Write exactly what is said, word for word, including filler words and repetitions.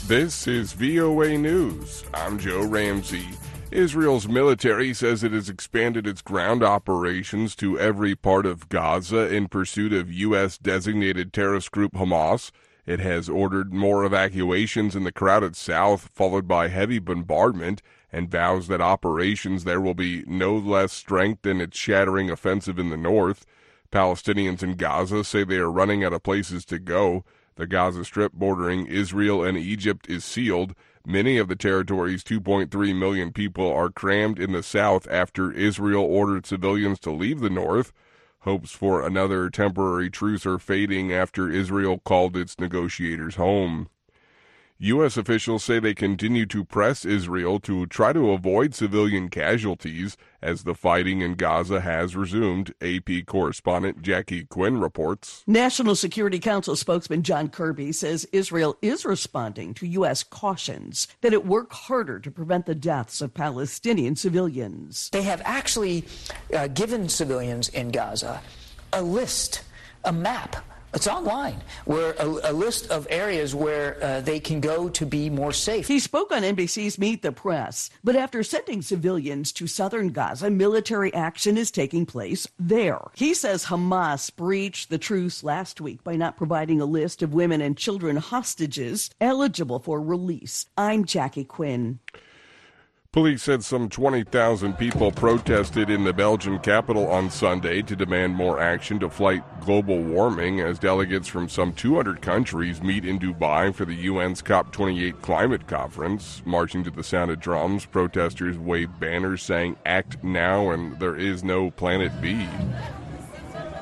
This is V O A News. I'm Joe Ramsey. Israel's military says it has expanded its ground operations to every part of Gaza in pursuit of U S-designated terrorist group Hamas. It has ordered more evacuations in the crowded south, followed by heavy bombardment, and vows that operations there will be no less strength than its shattering offensive in the north. Palestinians in Gaza say they are running out of places to go. The Gaza Strip bordering Israel and Egypt is sealed. Many of the territory's two point three million people are crammed in the south after Israel ordered civilians to leave the north. Hopes for another temporary truce are fading after Israel called its negotiators home. U S officials say they continue to press Israel to try to avoid civilian casualties as the fighting in Gaza has resumed. A P correspondent Jackie Quinn reports. National Security Council spokesman John Kirby says Israel is responding to U S cautions that it work harder to prevent the deaths of Palestinian civilians. They have actually uh, given civilians in Gaza a list, a map. It's online, where a, a list of areas where uh, they can go to be more safe. He spoke on N B C's Meet the Press, but after sending civilians to southern Gaza, military action is taking place there. He says Hamas breached the truce last week by not providing a list of women and children hostages eligible for release. I'm Jackie Quinn. Police said some twenty thousand people protested in the Belgian capital on Sunday to demand more action to fight global warming as delegates from some two hundred countries meet in Dubai for the U N's COP twenty-eight climate conference. Marching to the sound of drums, protesters waved banners saying, "Act now and there is no Planet B."